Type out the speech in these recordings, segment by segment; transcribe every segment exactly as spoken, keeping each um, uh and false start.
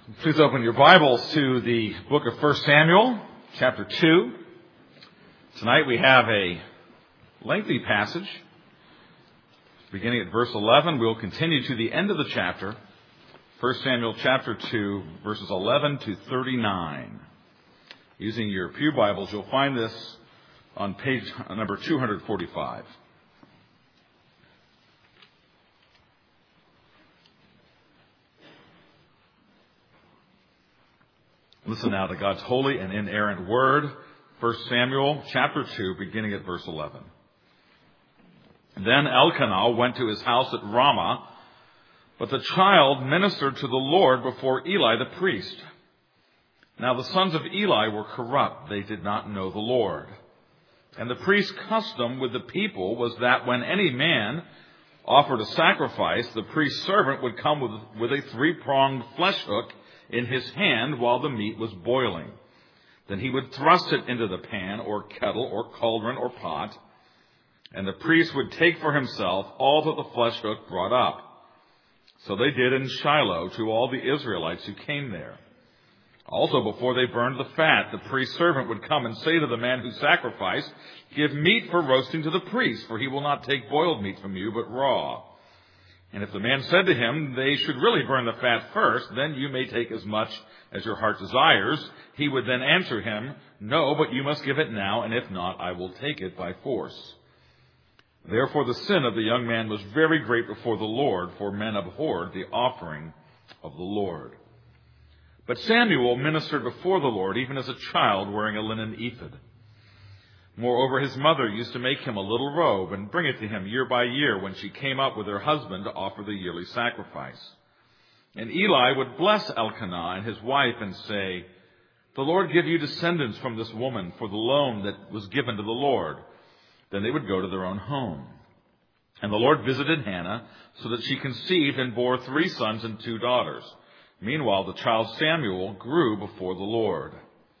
Please open your Bibles to the book of First Samuel, chapter two. Tonight we have a lengthy passage. Beginning at verse eleven, we'll continue to the end of the chapter. First Samuel chapter two, verses eleven to thirty-nine. Using your pew Bibles, you'll find this on page number two forty-five. Listen now to God's holy and inerrant word. First Samuel chapter two, beginning at verse eleven. Then Elkanah went to his house at Ramah, but the child ministered to the Lord before Eli the priest. Now the sons of Eli were corrupt. They did not know the Lord. And the priest's custom with the people was that when any man offered a sacrifice, the priest's servant would come with, with a three-pronged flesh hook in his hand while the meat was boiling. Then he would thrust it into the pan or kettle or cauldron or pot, and the priest would take for himself all that the flesh hook brought up. So they did in Shiloh to all the Israelites who came there. Also, before they burned the fat, the priest's servant would come and say to the man who sacrificed, "Give meat for roasting to the priest, for he will not take boiled meat from you, but raw." And if the man said to him, "They should really burn the fat first, then you may take as much as your heart desires," he would then answer him, "No, but you must give it now, and if not, I will take it by force." Therefore the sin of the young man was very great before the Lord, for men abhorred the offering of the Lord. But Samuel ministered before the Lord, even as a child wearing a linen ephod. Moreover, his mother used to make him a little robe and bring it to him year by year when she came up with her husband to offer the yearly sacrifice. And Eli would bless Elkanah and his wife and say, "The Lord give you descendants from this woman for the loan that was given to the Lord." Then they would go to their own home. And the Lord visited Hannah so that she conceived and bore three sons and two daughters. Meanwhile, the child Samuel grew before the Lord.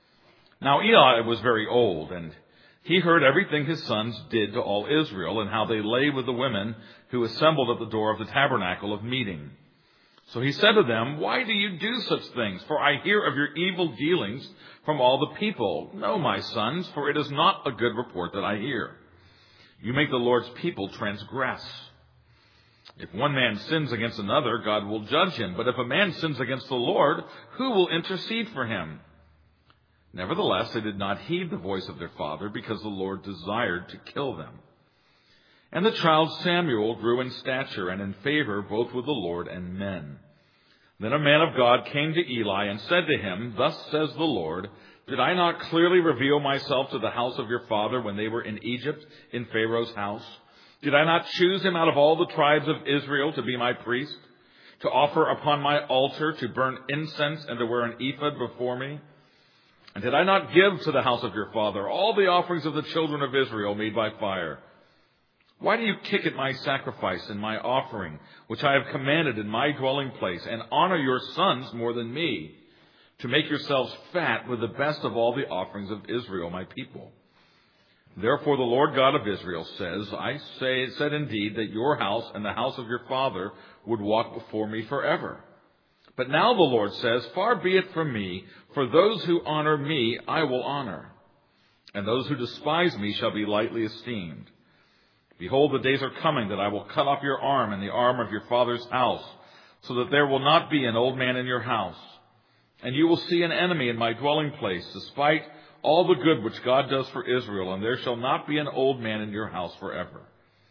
Now Eli was very old, and he heard everything his sons did to all Israel and how they lay with the women who assembled at the door of the tabernacle of meeting. So he said to them, "Why do you do such things? For I hear of your evil dealings from all the people. No, my sons, for it is not a good report that I hear. You make the Lord's people transgress. If one man sins against another, God will judge him. But if a man sins against the Lord, who will intercede for him?" Nevertheless, they did not heed the voice of their father, because the Lord desired to kill them. And the child Samuel grew in stature and in favor both with the Lord and men. Then a man of God came to Eli and said to him, "Thus says the Lord, did I not clearly reveal myself to the house of your father when they were in Egypt, in Pharaoh's house? Did I not choose him out of all the tribes of Israel to be my priest, to offer upon my altar, to burn incense, and to wear an ephod before me? And did I not give to the house of your father all the offerings of the children of Israel made by fire? Why do you kick at my sacrifice and my offering, which I have commanded in my dwelling place, and honor your sons more than me, to make yourselves fat with the best of all the offerings of Israel, my people? Therefore the Lord God of Israel says, I say, said indeed that your house and the house of your father would walk before me forever. But now the Lord says, far be it from me, for those who honor me I will honor, and those who despise me shall be lightly esteemed. Behold, the days are coming that I will cut off your arm and the arm of your father's house, so that there will not be an old man in your house. And you will see an enemy in my dwelling place, despite all the good which God does for Israel, and there shall not be an old man in your house forever.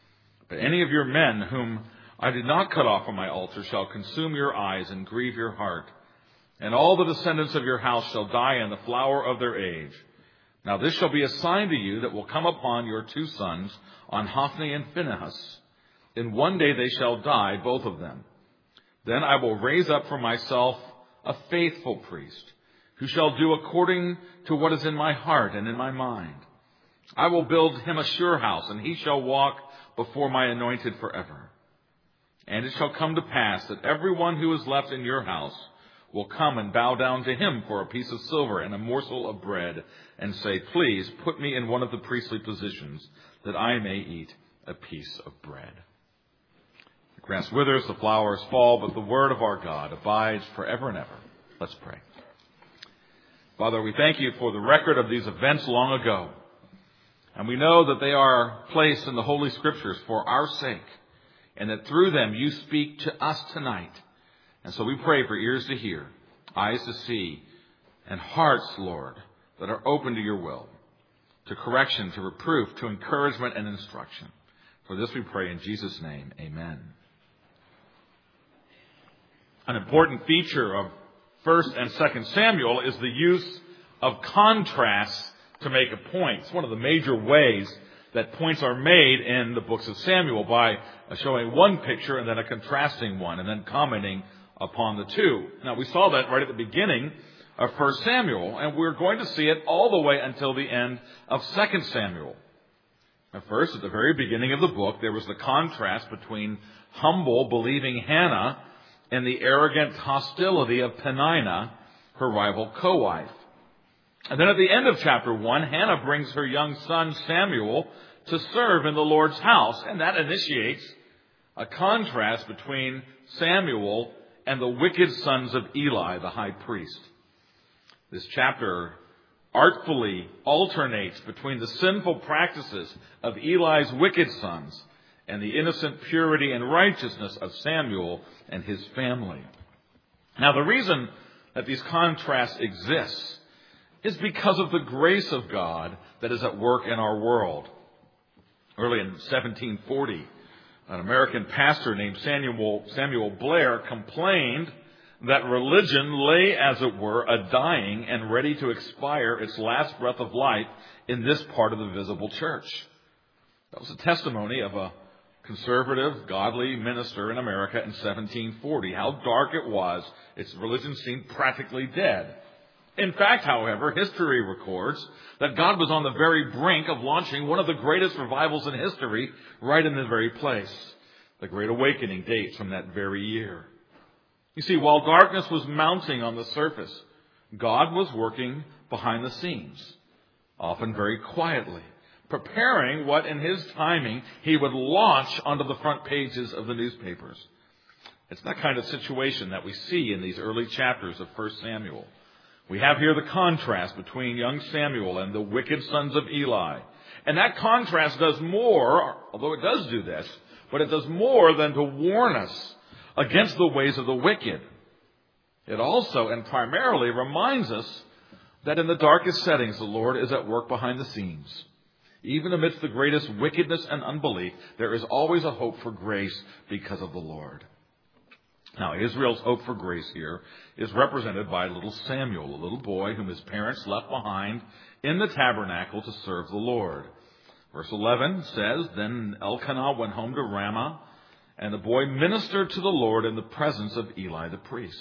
But any of your men whom I did not cut off from my altar shall consume your eyes and grieve your heart. And all the descendants of your house shall die in the flower of their age. Now this shall be a sign to you that will come upon your two sons, on Hophni and Phinehas. In one day they shall die, both of them. Then I will raise up for myself a faithful priest, who shall do according to what is in my heart and in my mind. I will build him a sure house, and he shall walk before my anointed forever. And it shall come to pass that everyone who is left in your house will come and bow down to him for a piece of silver and a morsel of bread, and say, please put me in one of the priestly positions, that I may eat a piece of bread. The grass withers, the flowers fall, but the word of our God abides forever and ever. Let's pray. Father, we thank you for the record of these events long ago. And we know that they are placed in the Holy Scriptures for our sake, and that through them you speak to us tonight. And so we pray for ears to hear, eyes to see, and hearts, Lord, that are open to your will, to correction, to reproof, to encouragement and instruction. For this we pray in Jesus' name. Amen. An important feature of First and Second Samuel is the use of contrasts to make a point. It's one of the major ways that points are made in the books of Samuel, by showing one picture and then a contrasting one, and then commenting upon the two. Now, we saw that right at the beginning of First Samuel, and we're going to see it all the way until the end of Second Samuel. At first, at the very beginning of the book, there was the contrast between humble, believing Hannah and the arrogant hostility of Peninnah, her rival co-wife. And then at the end of chapter one, Hannah brings her young son Samuel to serve in the Lord's house, and that initiates a contrast between Samuel and the wicked sons of Eli, the high priest. This chapter artfully alternates between the sinful practices of Eli's wicked sons and the innocent purity and righteousness of Samuel and his family. Now, the reason that these contrasts exist is because of the grace of God that is at work in our world. Early in seventeen forty, an American pastor named Samuel, Samuel Blair complained that religion lay, as it were, a dying and ready to expire its last breath of life in this part of the visible church. That was a testimony of a conservative, godly minister in America in seventeen forty. How dark it was. Its religion seemed practically dead. In fact, however, history records that God was on the very brink of launching one of the greatest revivals in history right in the very place. The Great Awakening dates from that very year. You see, while darkness was mounting on the surface, God was working behind the scenes, often very quietly, preparing what in his timing he would launch onto the front pages of the newspapers. It's that kind of situation that we see in these early chapters of First Samuel. We have here the contrast between young Samuel and the wicked sons of Eli. And that contrast does more, although it does do this, but it does more than to warn us against the ways of the wicked. It also and primarily reminds us that in the darkest settings, the Lord is at work behind the scenes. Even amidst the greatest wickedness and unbelief, there is always a hope for grace because of the Lord. Now, Israel's hope for grace here is represented by little Samuel, a little boy whom his parents left behind in the tabernacle to serve the Lord. Verse eleven says, Then Elkanah went home to Ramah, and the boy ministered to the Lord in the presence of Eli the priest.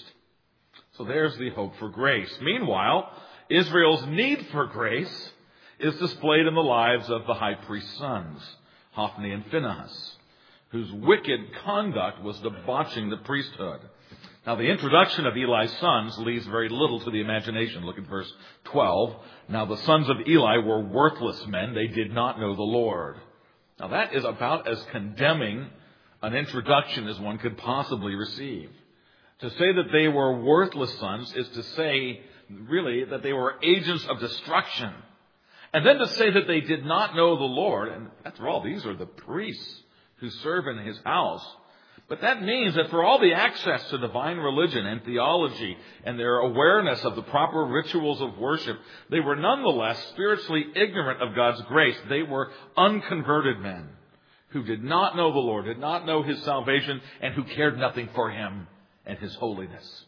So there's the hope for grace. Meanwhile, Israel's need for grace is displayed in the lives of the high priest's sons, Hophni and Phinehas, whose wicked conduct was debauching the priesthood. Now, the introduction of Eli's sons leaves very little to the imagination. Look at verse twelve. Now, the sons of Eli were worthless men. They did not know the Lord. Now, that is about as condemning an introduction as one could possibly receive. To say that they were worthless sons is to say, really, that they were agents of destruction. And then to say that they did not know the Lord, and after all, these are the priests who serve in his house. But that means that for all the access to divine religion and theology and their awareness of the proper rituals of worship, they were nonetheless spiritually ignorant of God's grace. They were unconverted men who did not know the Lord, did not know his salvation, and who cared nothing for him and his holiness.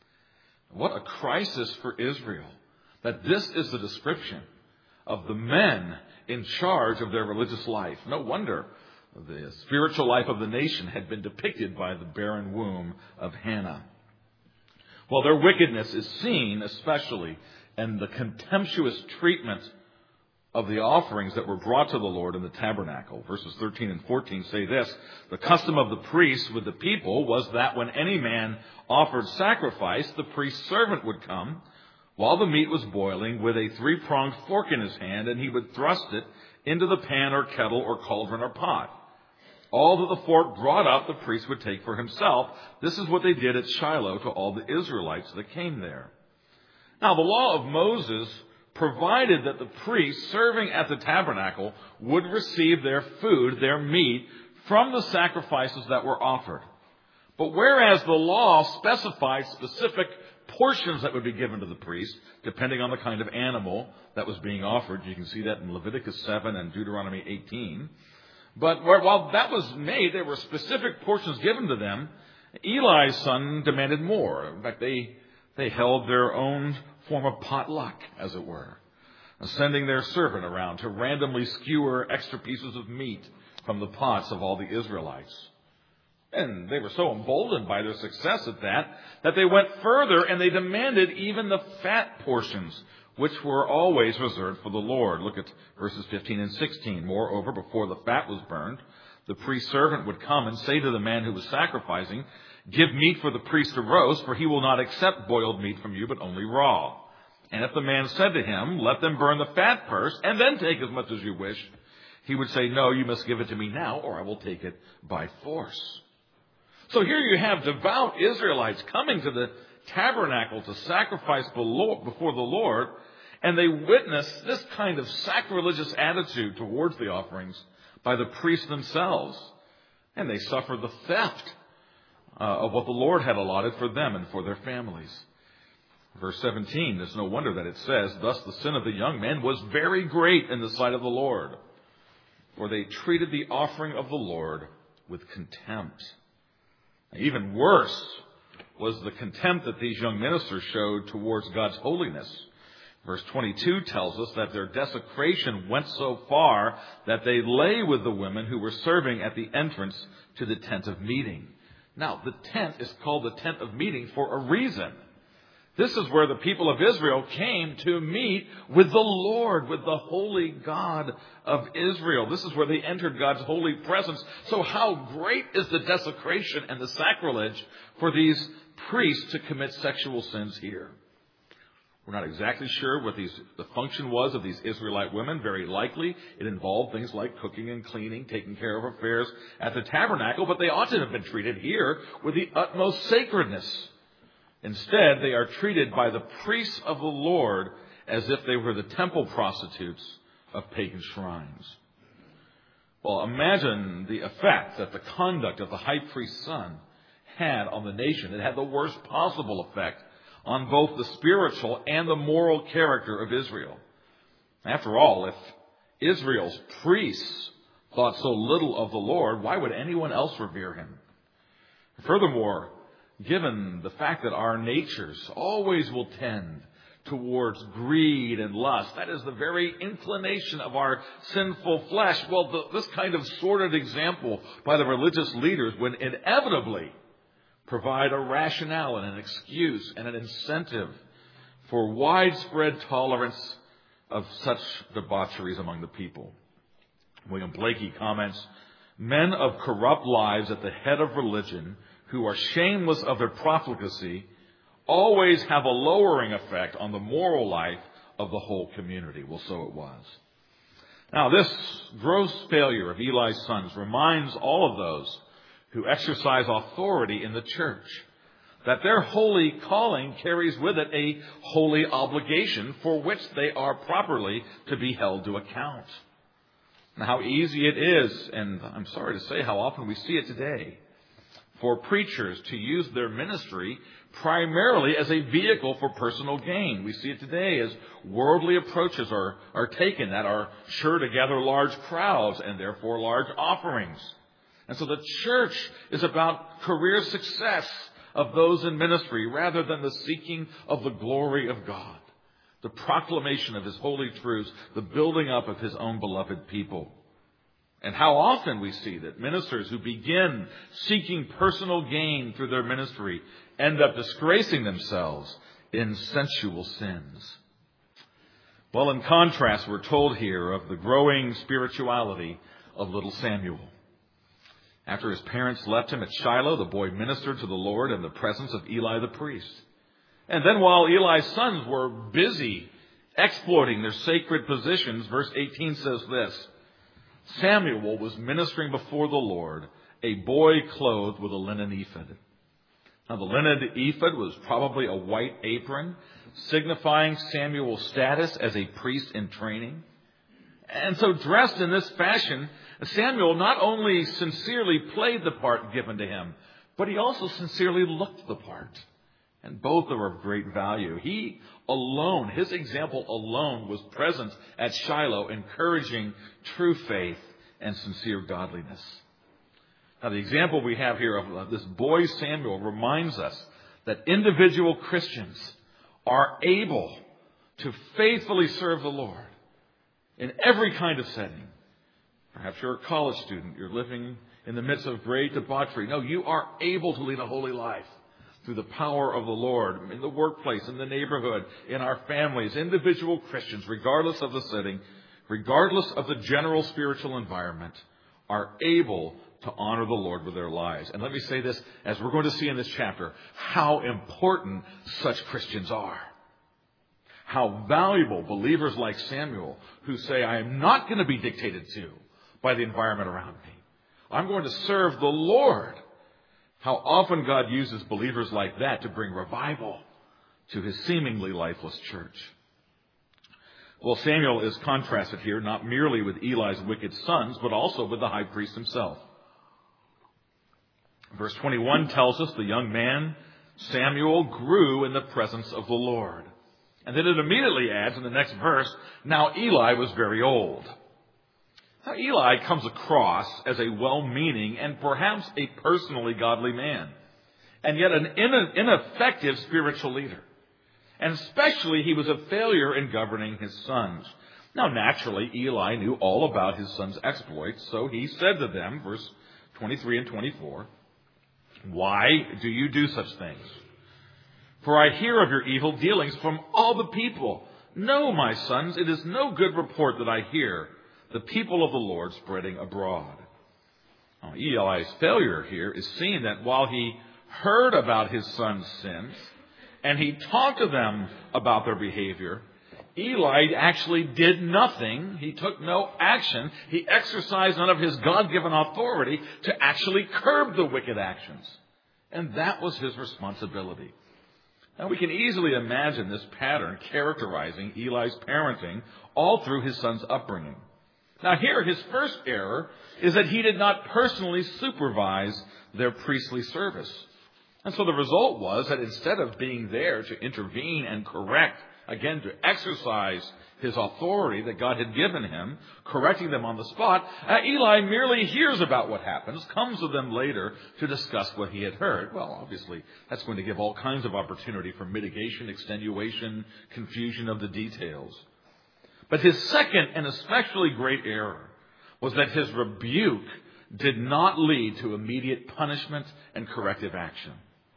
What a crisis for Israel, that this is the description of the men in charge of their religious life. No wonder the spiritual life of the nation had been depicted by the barren womb of Hannah. Well, their wickedness is seen especially in the contemptuous treatment of the offerings that were brought to the Lord in the tabernacle. Verses thirteen and fourteen say this: The custom of the priests with the people was that when any man offered sacrifice, the priest's servant would come while the meat was boiling with a three-pronged fork in his hand, and he would thrust it into the pan or kettle or cauldron or pot. All that the flock brought up, the priest would take for himself. This is what they did at Shiloh to all the Israelites that came there. Now, the law of Moses provided that the priests serving at the tabernacle would receive their food, their meat, from the sacrifices that were offered. But whereas the law specified specific portions that would be given to the priest, depending on the kind of animal that was being offered, you can see that in Leviticus seven and Deuteronomy eighteen. But while that was made, there were specific portions given to them. Eli's son demanded more. In fact, they, they held their own form of potluck, as it were, sending their servant around to randomly skewer extra pieces of meat from the pots of all the Israelites. And they were so emboldened by their success at that, that they went further and they demanded even the fat portions, which were always reserved for the Lord. Look at verses fifteen and sixteen. Moreover, before the fat was burned, the priest's servant would come and say to the man who was sacrificing, "Give meat for the priest to roast, for he will not accept boiled meat from you, but only raw." And if the man said to him, "Let them burn the fat first, and then take as much as you wish," he would say, "No, you must give it to me now, or I will take it by force." So here you have devout Israelites coming to the tabernacle to sacrifice before the Lord, and they witness this kind of sacrilegious attitude towards the offerings by the priests themselves. And they suffer the theft uh, of what the Lord had allotted for them and for their families. Verse seventeen, there's no wonder that it says, "Thus the sin of the young men was very great in the sight of the Lord, for they treated the offering of the Lord with contempt." Even worse was the contempt that these young ministers showed towards God's holiness. Verse twenty-two tells us that their desecration went so far that they lay with the women who were serving at the entrance to the tent of meeting. Now, the tent is called the tent of meeting for a reason. This is where the people of Israel came to meet with the Lord, with the holy God of Israel. This is where they entered God's holy presence. So how great is the desecration and the sacrilege for these priests to commit sexual sins here? We're not exactly sure what these, the function was of these Israelite women. Very likely it involved things like cooking and cleaning, taking care of affairs at the tabernacle, but they ought to have been treated here with the utmost sacredness. Instead, they are treated by the priests of the Lord as if they were the temple prostitutes of pagan shrines. Well, imagine the effect that the conduct of the high priest's son had on the nation. It had the worst possible effect on both the spiritual and the moral character of Israel. After all, if Israel's priests thought so little of the Lord, why would anyone else revere him? Furthermore, given the fact that our natures always will tend towards greed and lust, that is the very inclination of our sinful flesh. Well, the, this kind of sordid example by the religious leaders would inevitably provide a rationale and an excuse and an incentive for widespread tolerance of such debaucheries among the people. William Blakey comments, "Men of corrupt lives at the head of religion who are shameless of their profligacy always have a lowering effect on the moral life of the whole community." Well, so it was. Now, this gross failure of Eli's sons reminds all of those who exercise authority in the church that their holy calling carries with it a holy obligation for which they are properly to be held to account. Now, how easy it is, and I'm sorry to say how often we see it today, for preachers to use their ministry primarily as a vehicle for personal gain. We see it today as worldly approaches are, are taken that are sure to gather large crowds and therefore large offerings. And so the church is about career success of those in ministry rather than the seeking of the glory of God, the proclamation of his holy truths, the building up of his own beloved people. And how often we see that ministers who begin seeking personal gain through their ministry end up disgracing themselves in sensual sins. Well, in contrast, we're told here of the growing spirituality of little Samuel. After his parents left him at Shiloh, the boy ministered to the Lord in the presence of Eli the priest. And then while Eli's sons were busy exploiting their sacred positions, verse eighteen says this, Samuel was ministering before the Lord, a boy clothed with a linen ephod. Now, the linen ephod was probably a white apron, signifying Samuel's status as a priest in training. And so, dressed in this fashion, Samuel not only sincerely played the part given to him, but he also sincerely looked the part. And both are of great value. He alone, his example alone, was present at Shiloh, encouraging true faith and sincere godliness. Now, the example we have here of this boy Samuel reminds us that individual Christians are able to faithfully serve the Lord in every kind of setting. Perhaps you're a college student. You're living in the midst of great debauchery. No, you are able to lead a holy life through the power of the Lord, in the workplace, in the neighborhood, in our families. Individual Christians, regardless of the setting, regardless of the general spiritual environment, are able to honor the Lord with their lives. And let me say this, as we're going to see in this chapter, how important such Christians are. How valuable believers like Samuel, who say, I am not going to be dictated to by the environment around me. I'm going to serve the Lord. How often God uses believers like that to bring revival to his seemingly lifeless church. Well, Samuel is contrasted here not merely with Eli's wicked sons, but also with the high priest himself. Verse twenty-one tells us the young man, Samuel, grew in the presence of the Lord. And then it immediately adds in the next verse, now Eli was very old. Now, Eli comes across as a well-meaning and perhaps a personally godly man, and yet an ineffective spiritual leader. And especially he was a failure in governing his sons. Now, naturally, Eli knew all about his sons' exploits, so he said to them, verse twenty-three and twenty-four, why do you do such things? For I hear of your evil dealings from all the people. No, my sons, it is no good report that I hear the people of the Lord spreading abroad. Now, Eli's failure here is seen that while he heard about his son's sins and he talked to them about their behavior, Eli actually did nothing. He took no action. He exercised none of his God-given authority to actually curb the wicked actions. And that was his responsibility. Now, we can easily imagine this pattern characterizing Eli's parenting all through his son's upbringing. Now, here, his first error is that he did not personally supervise their priestly service. And so the result was that instead of being there to intervene and correct, again, to exercise his authority that God had given him, correcting them on the spot, uh, Eli merely hears about what happens, comes to them later to discuss what he had heard. Well, obviously, that's going to give all kinds of opportunity for mitigation, extenuation, confusion of the details. But his second and especially great error was that his rebuke did not lead to immediate punishment and corrective action.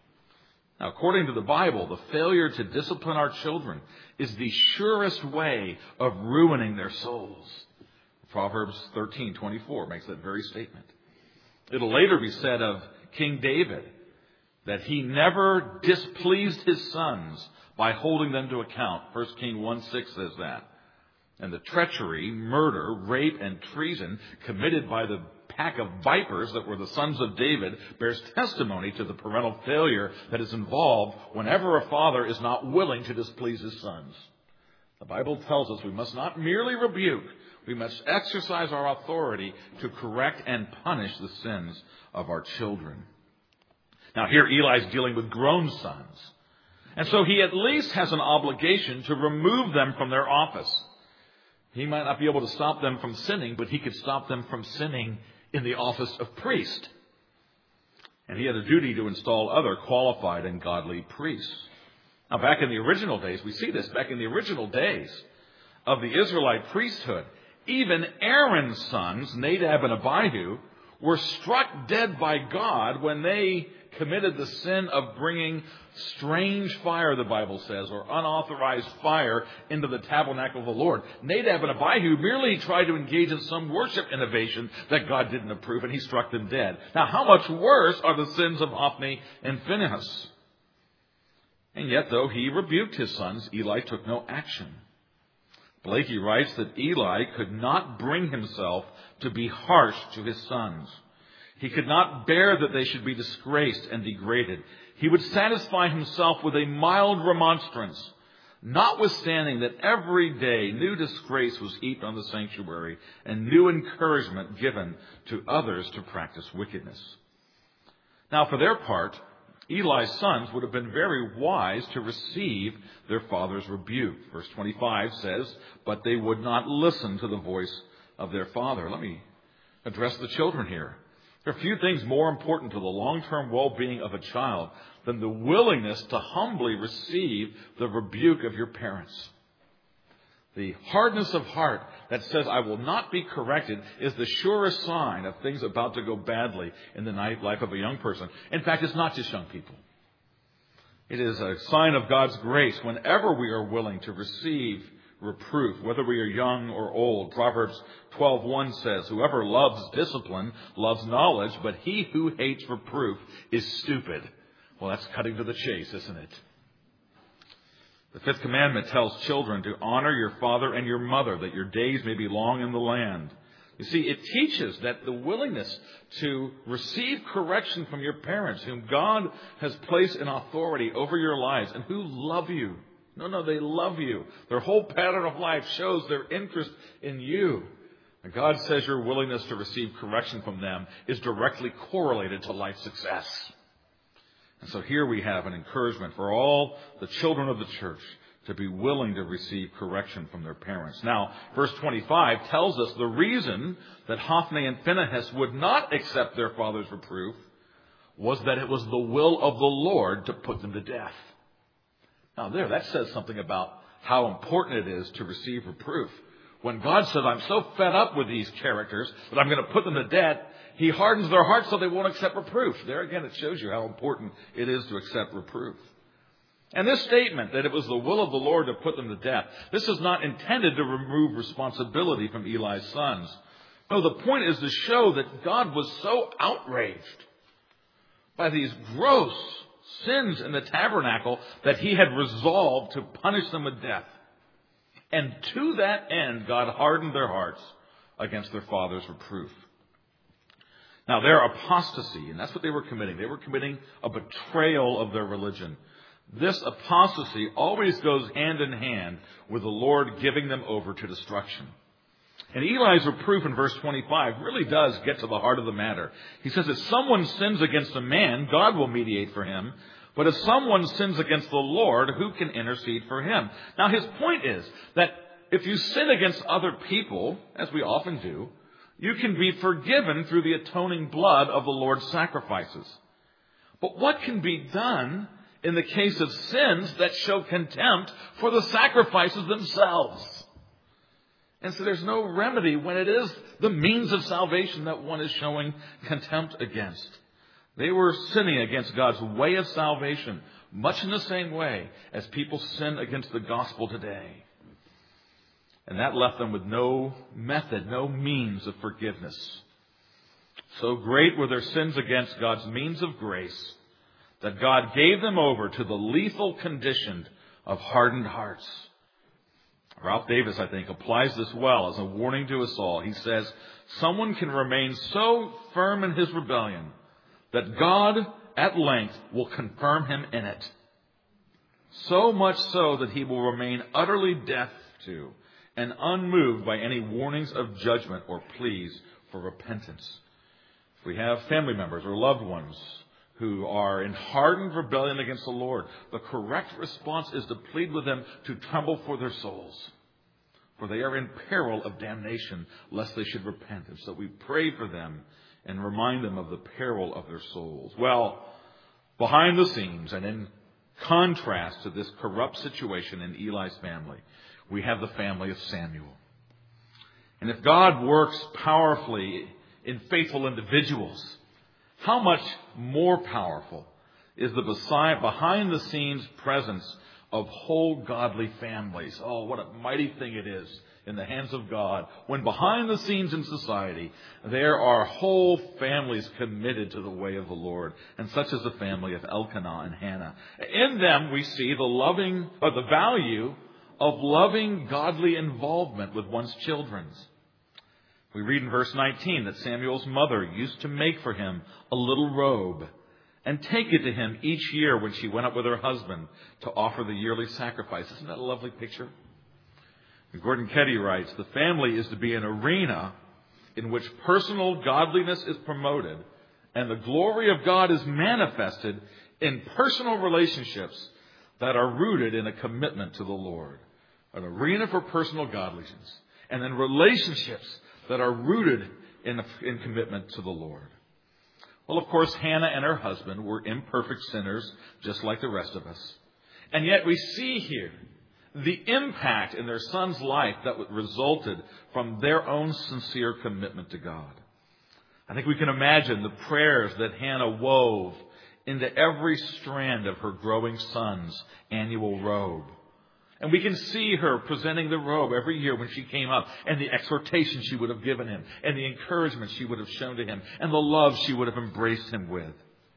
Now, according to the Bible, the failure to discipline our children is the surest way of ruining their souls. Proverbs thirteen twenty-four makes that very statement. It'll later be said of King David that he never displeased his sons by holding them to account. First Kings one six says that. And the treachery, murder, rape, and treason committed by the pack of vipers that were the sons of David bears testimony to the parental failure that is involved whenever a father is not willing to displease his sons. The Bible tells us we must not merely rebuke, we must exercise our authority to correct and punish the sins of our children. Now, here Eli's dealing with grown sons. And so he at least has an obligation to remove them from their office. He might not be able to stop them from sinning, but he could stop them from sinning in the office of priest. And he had a duty to install other qualified and godly priests. Now, back in the original days, we see this, back in the original days of the Israelite priesthood, even Aaron's sons, Nadab and Abihu, were struck dead by God when they committed the sin of bringing strange fire, the Bible says, or unauthorized fire into the tabernacle of the Lord. Nadab and Abihu merely tried to engage in some worship innovation that God didn't approve, and he struck them dead. Now, how much worse are the sins of Hophni and Phinehas? And yet, though he rebuked his sons, Eli took no action. Blakey writes that Eli could not bring himself to be harsh to his sons. He could not bear that they should be disgraced and degraded. He would satisfy himself with a mild remonstrance, notwithstanding that every day new disgrace was heaped on the sanctuary and new encouragement given to others to practice wickedness. Now, for their part, Eli's sons would have been very wise to receive their father's rebuke. Verse twenty-five says, but they would not listen to the voice of their father. Let me address the children here. There are few things more important to the long-term well-being of a child than the willingness to humbly receive the rebuke of your parents. The hardness of heart that says, I will not be corrected, is the surest sign of things about to go badly in the life of a young person. In fact, it's not just young people. It is a sign of God's grace whenever we are willing to receive reproof, whether we are young or old. Proverbs twelve one says, whoever loves discipline loves knowledge, but he who hates reproof is stupid. Well, that's cutting to the chase, isn't it? The fifth commandment tells children to honor your father and your mother, that your days may be long in the land. You see, it teaches that the willingness to receive correction from your parents, whom God has placed in authority over your lives and who love you. No, no, they love you. Their whole pattern of life shows their interest in you. And God says your willingness to receive correction from them is directly correlated to life success. And so here we have an encouragement for all the children of the church to be willing to receive correction from their parents. Now, verse twenty-five tells us the reason that Hophni and Phinehas would not accept their father's reproof was that it was the will of the Lord to put them to death. Now there, that says something about how important it is to receive reproof. When God says, I'm so fed up with these characters that I'm going to put them to death, He hardens their hearts so they won't accept reproof. There again, it shows you how important it is to accept reproof. And this statement that it was the will of the Lord to put them to death, this is not intended to remove responsibility from Eli's sons. No, the point is to show that God was so outraged by these gross sins in the tabernacle that He had resolved to punish them with death. And to that end, God hardened their hearts against their father's reproof. Now, their apostasy, and that's what they were committing. They were committing a betrayal of their religion. This apostasy always goes hand in hand with the Lord giving them over to destruction. And Eli's reproof in verse twenty-five really does get to the heart of the matter. He says, if someone sins against a man, God will mediate for him. But if someone sins against the Lord, who can intercede for him? Now, his point is that if you sin against other people, as we often do, you can be forgiven through the atoning blood of the Lord's sacrifices. But what can be done in the case of sins that show contempt for the sacrifices themselves? And so there's no remedy when it is the means of salvation that one is showing contempt against. They were sinning against God's way of salvation, much in the same way as people sin against the gospel today. And that left them with no method, no means of forgiveness. So great were their sins against God's means of grace that God gave them over to the lethal condition of hardened hearts. Ralph Davis, I think, applies this well as a warning to us all. He says, someone can remain so firm in his rebellion that God at length will confirm him in it. So much so that he will remain utterly deaf to and unmoved by any warnings of judgment or pleas for repentance. If we have family members or loved ones who are in hardened rebellion against the Lord, the correct response is to plead with them to tremble for their souls, for they are in peril of damnation, lest they should repent. And so we pray for them and remind them of the peril of their souls. Well, behind the scenes and in contrast to this corrupt situation in Eli's family, we have the family of Samuel. And if God works powerfully in faithful individuals, how much more powerful is the behind-the-scenes presence of whole godly families? Oh, what a mighty thing it is in the hands of God when behind the scenes in society there are whole families committed to the way of the Lord, and such as the family of Elkanah and Hannah. In them we see the loving or the value of loving, godly involvement with one's children. We read in verse nineteen that Samuel's mother used to make for him a little robe and take it to him each year when she went up with her husband to offer the yearly sacrifice. Isn't that a lovely picture? And Gordon Ketty writes, the family is to be an arena in which personal godliness is promoted and the glory of God is manifested in personal relationships that are rooted in a commitment to the Lord. An arena for personal godliness and then relationships that are rooted in, in commitment to the Lord. Well, of course, Hannah and her husband were imperfect sinners, just like the rest of us. And yet we see here the impact in their son's life that resulted from their own sincere commitment to God. I think we can imagine the prayers that Hannah wove into every strand of her growing son's annual robe. And we can see her presenting the robe every year when she came up, and the exhortation she would have given him, and the encouragement she would have shown to him, and the love she would have embraced him with.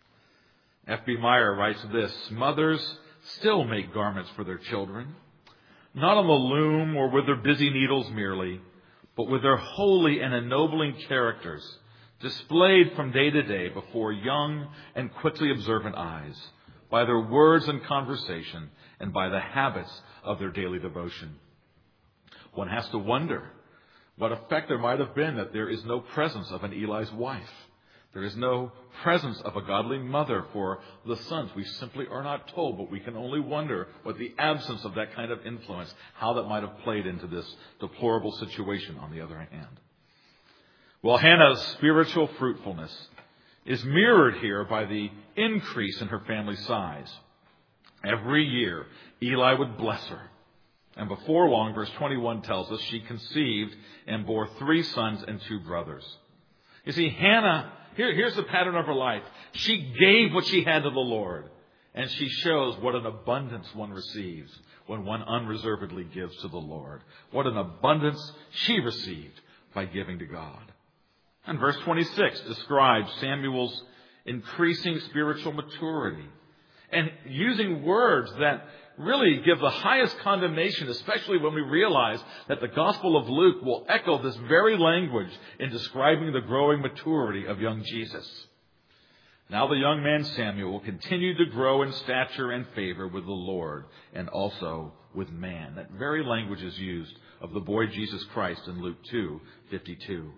F B Meyer writes this, mothers still make garments for their children, not on the loom or with their busy needles merely, but with their holy and ennobling characters displayed from day to day before young and quickly observant eyes, by their words and conversation, and by the habits of their daily devotion. One has to wonder what effect there might have been that there is no presence of an Eli's wife. There is no presence of a godly mother for the sons. We simply are not told, but we can only wonder what the absence of that kind of influence, how that might have played into this deplorable situation on the other hand. Well, Hannah's spiritual fruitfulness is mirrored here by the increase in her family size. Every year, Eli would bless her. And before long, verse twenty-one tells us, she conceived and bore three sons and two brothers. You see, Hannah, here, here's the pattern of her life. She gave what she had to the Lord. And she shows what an abundance one receives when one unreservedly gives to the Lord. What an abundance she received by giving to God. And verse twenty-six describes Samuel's increasing spiritual maturity and using words that really give the highest condemnation, especially when we realize that the Gospel of Luke will echo this very language in describing the growing maturity of young Jesus. Now the young man Samuel continued to grow in stature and favor with the Lord and also with man. That very language is used of the boy Jesus Christ in Luke two fifty-two.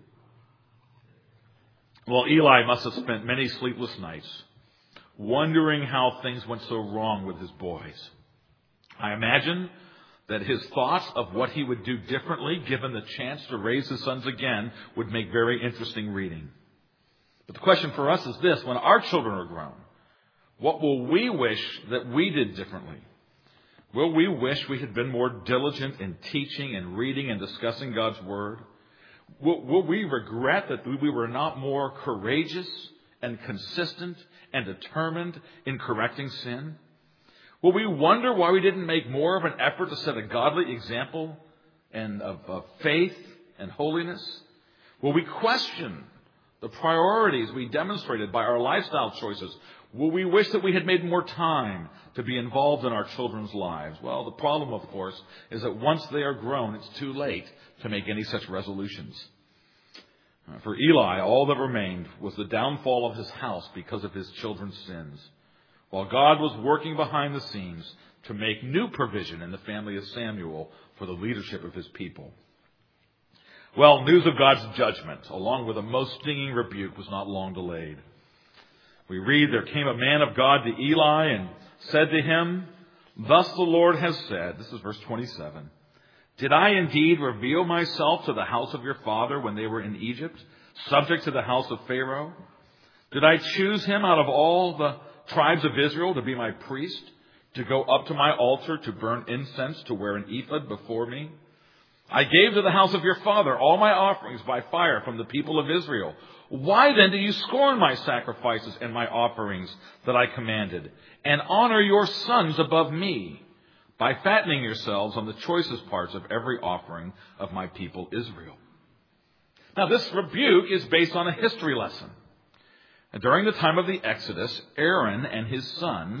Well, Eli must have spent many sleepless nights wondering how things went so wrong with his boys. I imagine that his thoughts of what he would do differently, given the chance to raise his sons again, would make very interesting reading. But the question for us is this: when our children are grown, what will we wish that we did differently? Will we wish we had been more diligent in teaching and reading and discussing God's Word? Will, will we regret that we were not more courageous and consistent and determined in correcting sin? Will we wonder why we didn't make more of an effort to set a godly example and of, of faith and holiness? Will we question the priorities we demonstrated by our lifestyle choices? Will we wish that we had made more time to be involved in our children's lives? Well, the problem, of course, is that once they are grown, it's too late to make any such resolutions. For Eli, all that remained was the downfall of his house because of his children's sins, while God was working behind the scenes to make new provision in the family of Samuel for the leadership of his people. Well, news of God's judgment, along with a most stinging rebuke, was not long delayed. We read, there came a man of God to Eli and said to him, thus the Lord has said, this is verse twenty-seven, did I indeed reveal myself to the house of your father when they were in Egypt, subject to the house of Pharaoh? Did I choose him out of all the tribes of Israel to be my priest, to go up to my altar to burn incense, to wear an ephod before me? I gave to the house of your father all my offerings by fire from the people of Israel. Why then do you scorn my sacrifices and my offerings that I commanded, and honor your sons above me, by fattening yourselves on the choicest parts of every offering of my people Israel? Now, this rebuke is based on a history lesson. And during the time of the Exodus, Aaron and his sons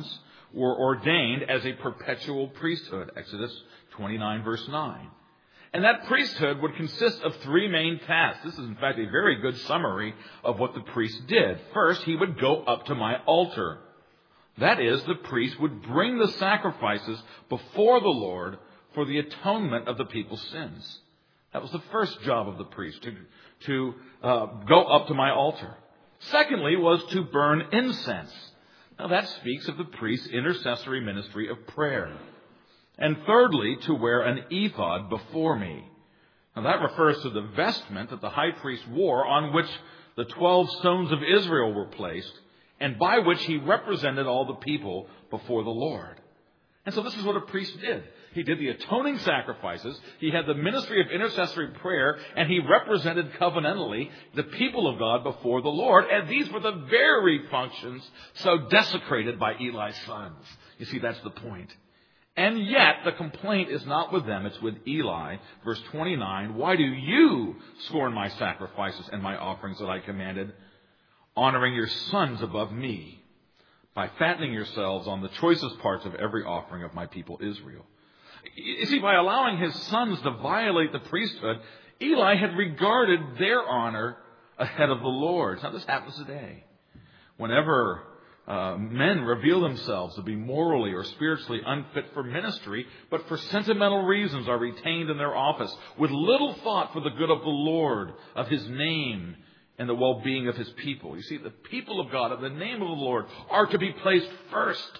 were ordained as a perpetual priesthood. Exodus twenty-nine, verse nine. And that priesthood would consist of three main tasks. This is, in fact, a very good summary of what the priest did. First, he would go up to my altar. That is, the priest would bring the sacrifices before the Lord for the atonement of the people's sins. That was the first job of the priest, to, to uh, go up to my altar. Secondly, was to burn incense. Now, that speaks of the priest's intercessory ministry of prayer. And thirdly, to wear an ephod before me. Now, that refers to the vestment that the high priest wore on which the twelve stones of Israel were placed, and by which he represented all the people before the Lord. And so this is what a priest did. He did the atoning sacrifices, he had the ministry of intercessory prayer, and he represented covenantally the people of God before the Lord. And these were the very functions so desecrated by Eli's sons. You see, that's the point. And yet, the complaint is not with them, it's with Eli. Verse twenty-nine, why do you scorn my sacrifices and my offerings that I commanded, honoring your sons above me, by fattening yourselves on the choicest parts of every offering of my people Israel? You see, by allowing his sons to violate the priesthood, Eli had regarded their honor ahead of the Lord's. Now, this happens today. Whenever Uh, men reveal themselves to be morally or spiritually unfit for ministry, but for sentimental reasons are retained in their office with little thought for the good of the Lord, of his name, and the well-being of his people. You see, the people of God, in the name of the Lord, are to be placed first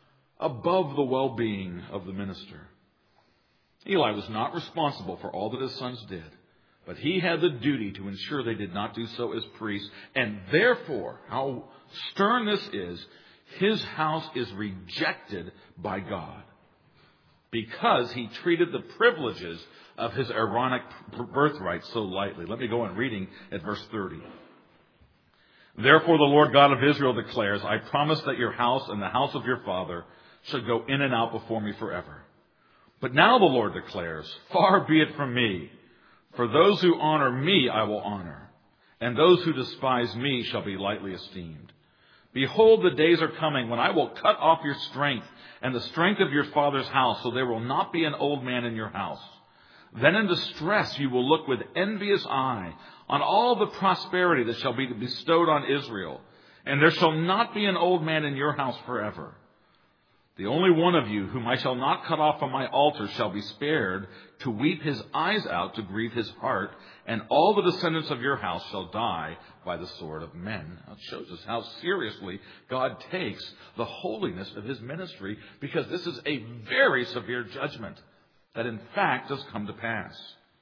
above the well-being of the minister. Eli was not responsible for all that his sons did, but he had the duty to ensure they did not do so as priests. And therefore, how stern this is, his house is rejected by God because he treated the privileges of his Aaronic birthright so lightly. Let me go on reading at verse thirty. Therefore the Lord God of Israel declares, I promise that your house and the house of your father shall go in and out before me forever. But now the Lord declares, far be it from me. For those who honor me I will honor, and those who despise me shall be lightly esteemed. Behold, the days are coming when I will cut off your strength and the strength of your father's house, so there will not be an old man in your house. Then in distress you will look with envious eye on all the prosperity that shall be bestowed on Israel, and there shall not be an old man in your house forever. The only one of you whom I shall not cut off from my altar shall be spared, to weep his eyes out, to grieve his heart, and all the descendants of your house shall die by the sword of men. Now, it shows us how seriously God takes the holiness of his ministry, because this is a very severe judgment that in fact has come to pass.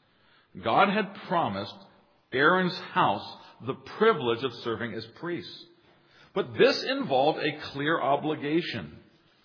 God had promised Aaron's house the privilege of serving as priests, but this involved a clear obligation.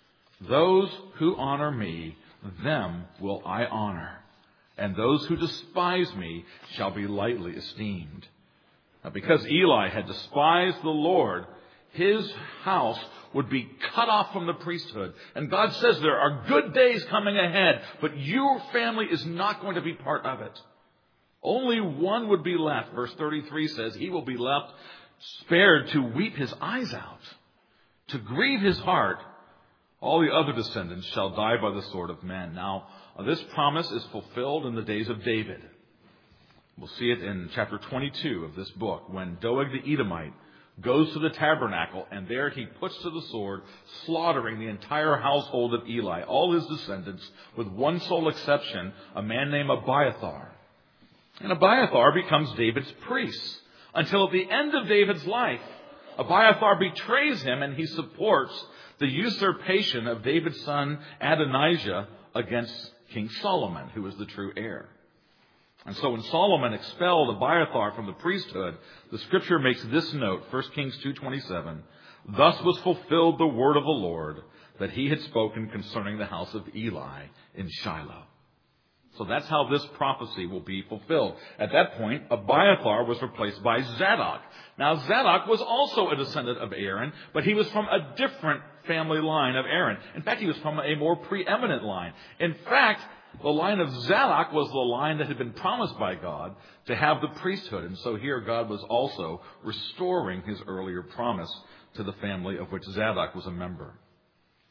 Those who honor me, them will I honor, and those who despise me shall be lightly esteemed. Now, because Eli had despised the Lord, his house would be cut off from the priesthood. And God says there are good days coming ahead, but your family is not going to be part of it. Only one would be left. Verse thirty-three says he will be left spared to weep his eyes out, to grieve his heart. All the other descendants shall die by the sword of men. Now, this promise is fulfilled in the days of David. We'll see it in chapter twenty-two of this book, when Doeg the Edomite goes to the tabernacle, and there he puts to the sword, slaughtering the entire household of Eli, all his descendants, with one sole exception, a man named Abiathar. And Abiathar becomes David's priest, until at the end of David's life, Abiathar betrays him, and he supports the usurpation of David's son Adonijah against King Solomon, who was the true heir. And so when Solomon expelled Abiathar from the priesthood, the scripture makes this note, First Kings two twenty-seven, thus was fulfilled the word of the Lord that he had spoken concerning the house of Eli in Shiloh. So that's how this prophecy will be fulfilled. At that point, Abiathar was replaced by Zadok. Now, Zadok was also a descendant of Aaron, but he was from a different family line of Aaron. In fact, he was from a more preeminent line. In fact, the line of Zadok was the line that had been promised by God to have the priesthood. And so here God was also restoring his earlier promise to the family of which Zadok was a member.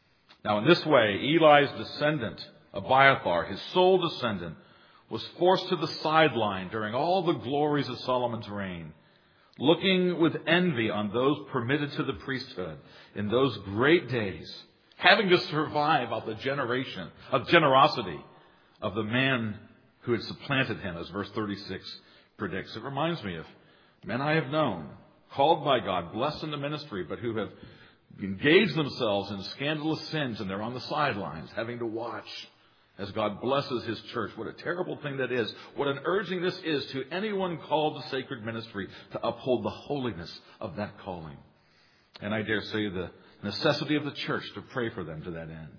Now, in this way, Eli's descendant, Abiathar, his sole descendant, was forced to the sideline during all the glories of Solomon's reign, looking with envy on those permitted to the priesthood in those great days, having to survive out the generation of generosity of the man who had supplanted him, as verse thirty-six predicts. It reminds me of men I have known, called by God, blessed in the ministry, but who have engaged themselves in scandalous sins, and they're on the sidelines having to watch as God blesses his church. What a terrible thing that is. What an urging this is to anyone called to sacred ministry to uphold the holiness of that calling. And I dare say the necessity of the church to pray for them to that end.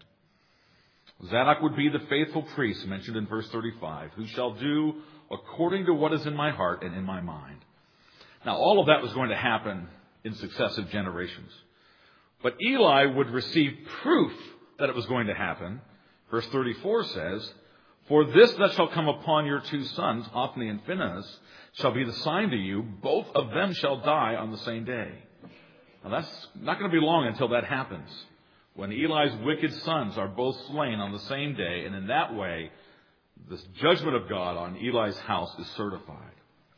Zadok would be the faithful priest mentioned in verse thirty-five, who shall do according to what is in my heart and in my mind. Now, all of that was going to happen in successive generations. But Eli would receive proof that it was going to happen. Verse thirty-four says, for this that shall come upon your two sons, Hophni and Phinehas, shall be the sign to you. Both of them shall die on the same day. Now, that's not going to be long until that happens, when Eli's wicked sons are both slain on the same day. And in that way, this judgment of God on Eli's house is certified.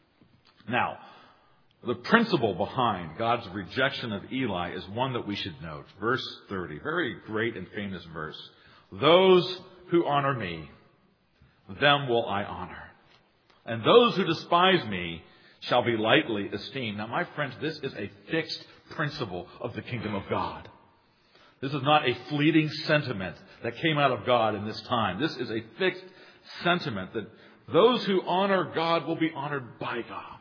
Now, the principle behind God's rejection of Eli is one that we should note. Verse thirty, very great and famous verse. Those who honor me, them will I honor. And those who despise me shall be lightly esteemed. Now, my friends, this is a fixed principle of the kingdom of God. This is not a fleeting sentiment that came out of God in this time. This is a fixed sentiment that those who honor God will be honored by God.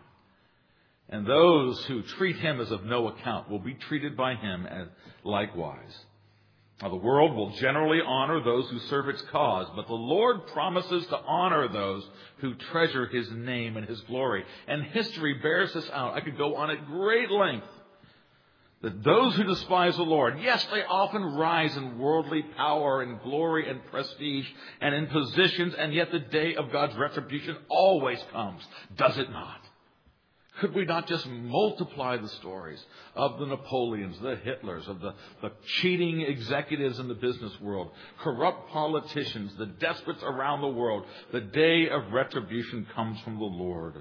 And those who treat him as of no account will be treated by him as likewise. Now, the world will generally honor those who serve its cause, but the Lord promises to honor those who treasure his name and his glory. And history bears this out. I could go on at great length. That those who despise the Lord, yes, they often rise in worldly power and glory and prestige and in positions, and yet the day of God's retribution always comes, does it not? Could we not just multiply the stories of the Napoleons, the Hitlers, of the, the cheating executives in the business world, corrupt politicians, the despots around the world? The day of retribution comes from the Lord.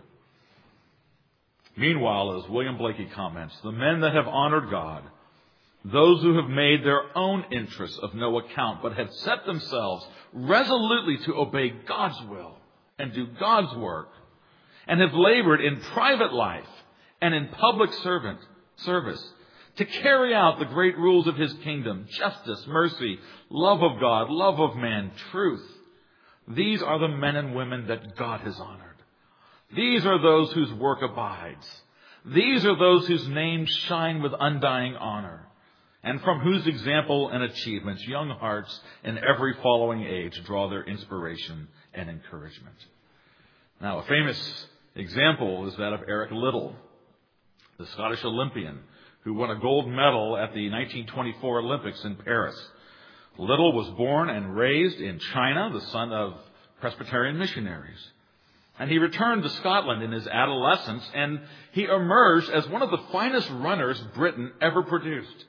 Meanwhile, as William Blakey comments, the men that have honored God, those who have made their own interests of no account, but have set themselves resolutely to obey God's will and do God's work, and have labored in private life and in public servant service to carry out the great rules of his kingdom, justice, mercy, love of God, love of man, truth. These are the men and women that God has honored. These are those whose work abides. These are those whose names shine with undying honor, and from whose example and achievements young hearts in every following age draw their inspiration and encouragement. Now, a famous example is that of Eric Liddell, the Scottish Olympian who won a gold medal at the nineteen twenty-four Olympics in Paris. Liddell was born and raised in China, the son of Presbyterian missionaries. And he returned to Scotland in his adolescence, and he emerged as one of the finest runners Britain ever produced,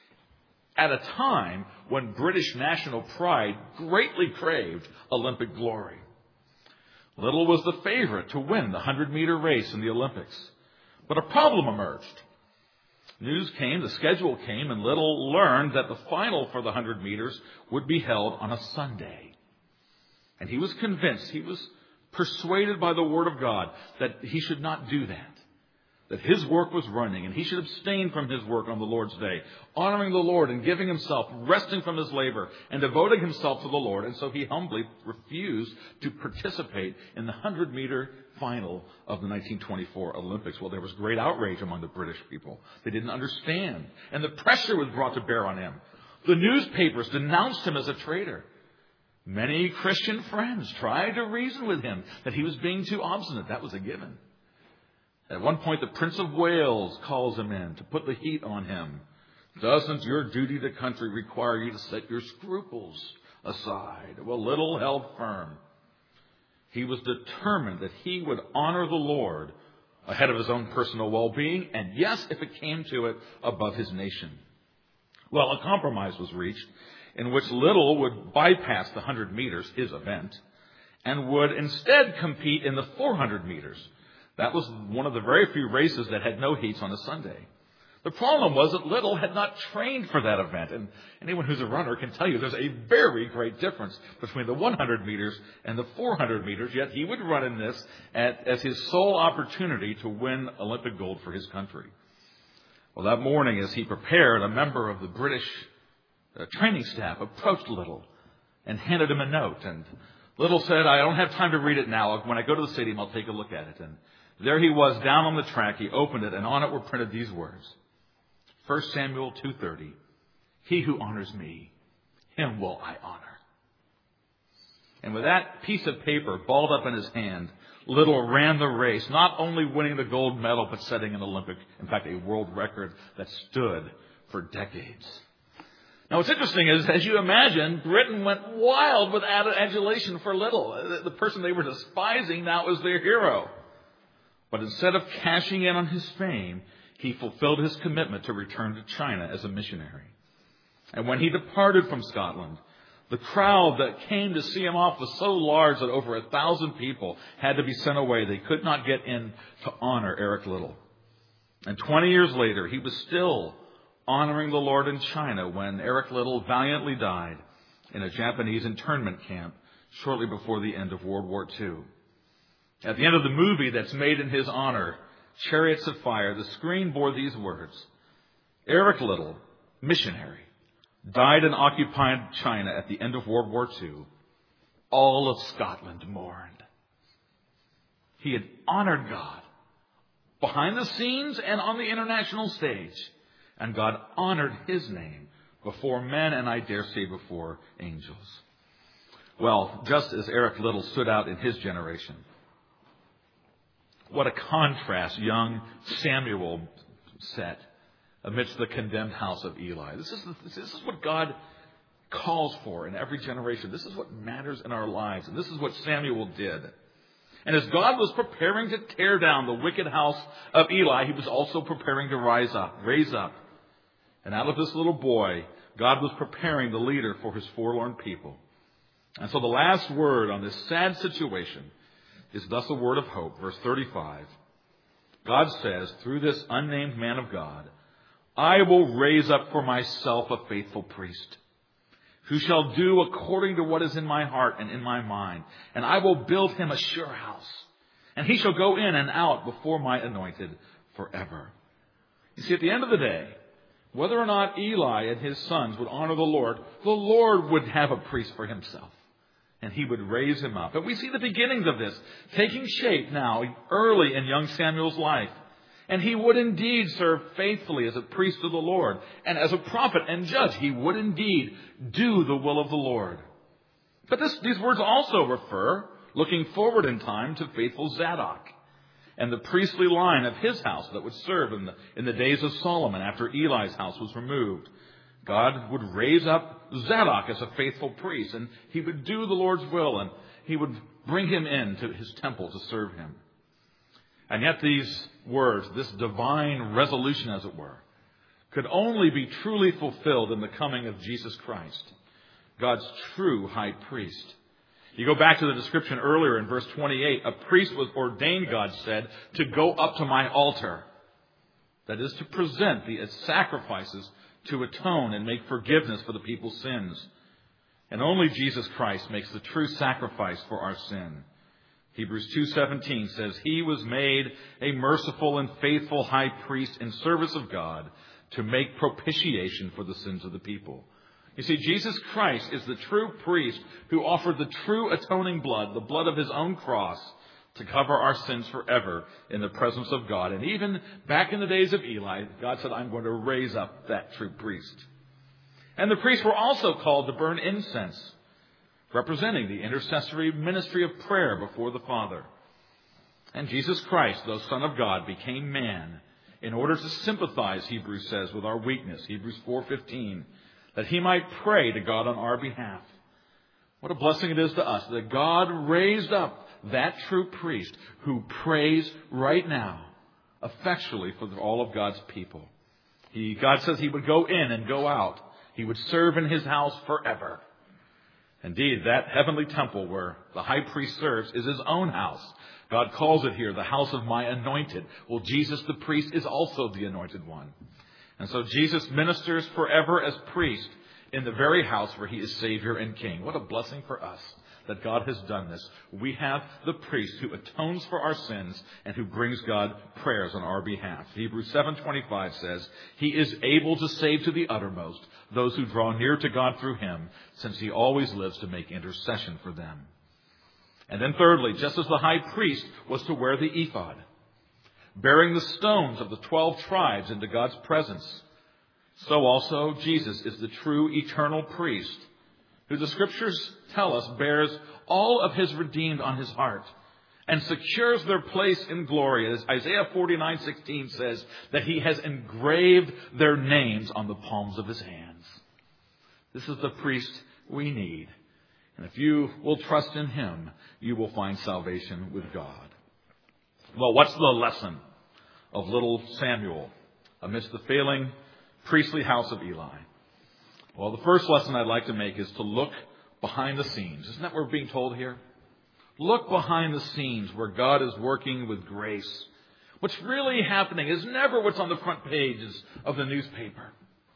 at a time when British national pride greatly craved Olympic glory. Liddell was the favorite to win the hundred-meter race in the Olympics. But a problem emerged. News came, the schedule came, and Liddell learned that the final for the hundred meters would be held on a Sunday. And he was convinced, he was persuaded by the Word of God that he should not do that. That his work was running, and he should abstain from his work on the Lord's day, honoring the Lord and giving himself, resting from his labor, and devoting himself to the Lord. And so he humbly refused to participate in the hundred-meter final of the nineteen twenty-four Olympics. Well, there was great outrage among the British people. They didn't understand. And the pressure was brought to bear on him. The newspapers denounced him as a traitor. Many Christian friends tried to reason with him that he was being too obstinate. That was a given. At one point, the Prince of Wales calls him in to put the heat on him. Doesn't your duty to country require you to set your scruples aside? Well, Liddell held firm. He was determined that he would honor the Lord ahead of his own personal well-being, and yes, if it came to it, above his nation. Well, a compromise was reached. in which Little would bypass the one hundred meters, his event, and would instead compete in the four hundred meters. That was one of the very few races that had no heats on a Sunday. The problem was that Little had not trained for that event. And anyone who's a runner can tell you there's a very great difference between the one hundred meters and the four hundred meters. Yet he would run in this at, as his sole opportunity to win Olympic gold for his country. Well, that morning as he prepared, a member of the British uh, training staff approached Little and handed him a note. And Little said, I don't have time to read it now. When I go to the stadium, I'll take a look at it. And there he was down on the track. He opened it, and on it were printed these words. First Samuel two thirty, he who honors me, him will I honor. And with that piece of paper balled up in his hand, Little ran the race, not only winning the gold medal, but setting an Olympic, in fact, a world record that stood for decades. Now, what's interesting is, as you imagine, Britain went wild with adulation for Little. The person they were despising now is their hero. But instead of cashing in on his fame, he fulfilled his commitment to return to China as a missionary. And when he departed from Scotland, the crowd that came to see him off was so large that over a thousand people had to be sent away. They could not get in to honor Eric Little. And twenty years later, he was still honoring the Lord in China when Eric Little valiantly died in a Japanese internment camp shortly before the end of World War Two. At the end of the movie that's made in his honor, Chariots of Fire, the screen bore these words, Eric Little, missionary, died in occupied China at the end of World War Two. All of Scotland mourned. He had honored God behind the scenes and on the international stage. And God honored his name before men and I dare say before angels. Well, just as Eric Little stood out in his generation, what a contrast young Samuel set amidst the condemned house of Eli. This is, this is what God calls for in every generation. This is what matters in our lives. And this is what Samuel did. And as God was preparing to tear down the wicked house of Eli, he was also preparing to rise up, raise up. And out of this little boy, God was preparing the leader for his forlorn people. And so the last word on this sad situation is thus a word of hope. Verse thirty-five. God says, through this unnamed man of God, I will raise up for myself a faithful priest, who shall do according to what is in my heart and in my mind. And I will build him a sure house, and he shall go in and out before my anointed forever. You see, at the end of the day, whether or not Eli and his sons would honor the Lord, the Lord would have a priest for himself, and he would raise him up. And we see the beginnings of this taking shape now early in young Samuel's life. And he would indeed serve faithfully as a priest of the Lord. And as a prophet and judge, he would indeed do the will of the Lord. But this, these words also refer, looking forward in time, to faithful Zadok and the priestly line of his house that would serve in the, in the days of Solomon after Eli's house was removed. God would raise up Zadok as a faithful priest, and he would do the Lord's will, and he would bring him into his temple to serve him. And yet these words, this divine resolution, as it were, could only be truly fulfilled in the coming of Jesus Christ, God's true high priest. You go back to the description earlier in verse twenty-eight. A priest was ordained, God said, to go up to my altar. That is, to present the sacrifices to atone and make forgiveness for the people's sins. And only Jesus Christ makes the true sacrifice for our sin. Hebrews two seventeen says, he was made a merciful and faithful high priest in service of God to make propitiation for the sins of the people. You see, Jesus Christ is the true priest who offered the true atoning blood, the blood of his own cross, to cover our sins forever in the presence of God. And even back in the days of Eli, God said, I'm going to raise up that true priest. And the priests were also called to burn incense, representing the intercessory ministry of prayer before the Father. And Jesus Christ, though Son of God, became man in order to sympathize, Hebrews says, with our weakness, Hebrews four fifteen, that he might pray to God on our behalf. What a blessing it is to us that God raised up that true priest who prays right now effectually for all of God's people. He, God says he would go in and go out He would serve in his house forever. Indeed, that heavenly temple where the high priest serves is his own house. God calls it here the house of my anointed. Well, Jesus the priest is also the anointed one. And so Jesus ministers forever as priest in the very house where he is Savior and King. What a blessing for us that God has done this. We have the priest who atones for our sins and who brings God prayers on our behalf. Hebrews seven twenty-five says, he is able to save to the uttermost those who draw near to God through him, since he always lives to make intercession for them. And then thirdly, just as the high priest was to wear the ephod, bearing the stones of the twelve tribes into God's presence, so also Jesus is the true eternal priest, who the Scriptures tell us bears all of his redeemed on his heart and secures their place in glory. As Isaiah forty-nine sixteen says, that he has engraved their names on the palms of his hands. This is the priest we need. And if you will trust in him, you will find salvation with God. Well, what's the lesson of little Samuel amidst the failing priestly house of Eli? Well, the first lesson I'd like to make is to look behind the scenes. Isn't that what we're being told here? Look behind the scenes where God is working with grace. What's really happening is never what's on the front pages of the newspaper,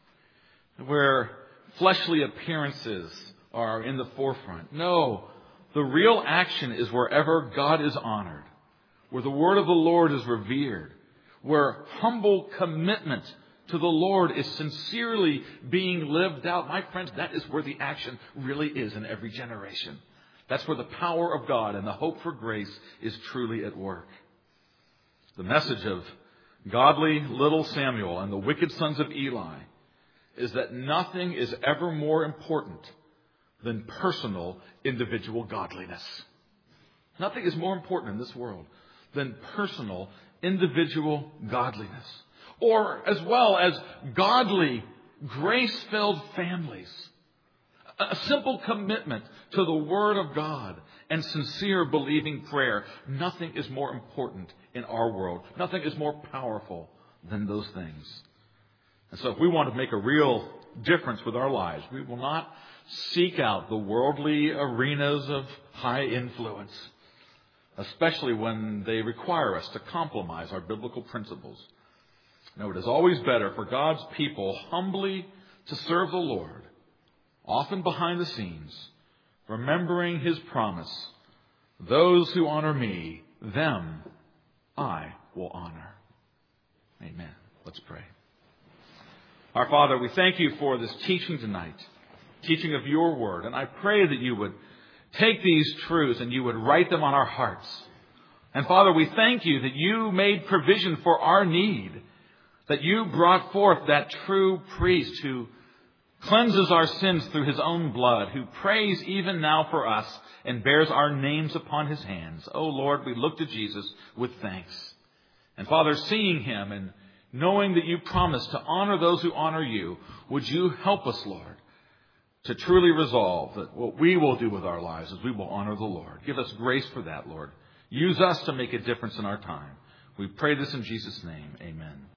where fleshly appearances are in the forefront. No, the real action is wherever God is honored, where the word of the Lord is revered, where humble commitment to the Lord is sincerely being lived out. My friends, that is where the action really is in every generation. That's where the power of God and the hope for grace is truly at work. The message of godly little Samuel and the wicked sons of Eli is that nothing is ever more important than personal individual godliness. Nothing is more important in this world than personal individual godliness. Or as well as godly, grace-filled families. A simple commitment to the Word of God and sincere believing prayer. Nothing is more important in our world. Nothing is more powerful than those things. And so if we want to make a real difference with our lives, we will not seek out the worldly arenas of high influence, especially when they require us to compromise our biblical principles. No, it is always better for God's people humbly to serve the Lord, often behind the scenes, remembering his promise, those who honor me, them I will honor. Amen. Let's pray. Our Father, we thank you for this teaching tonight, teaching of your word. And I pray that you would take these truths and you would write them on our hearts. And Father, we thank you that you made provision for our need, that you brought forth that true priest who cleanses our sins through his own blood, who prays even now for us and bears our names upon his hands. Oh Lord, we look to Jesus with thanks. And Father, seeing him and knowing that you promised to honor those who honor you, would you help us, Lord, to truly resolve that what we will do with our lives is we will honor the Lord. Give us grace for that, Lord. Use us to make a difference in our time. We pray this in Jesus' name. Amen.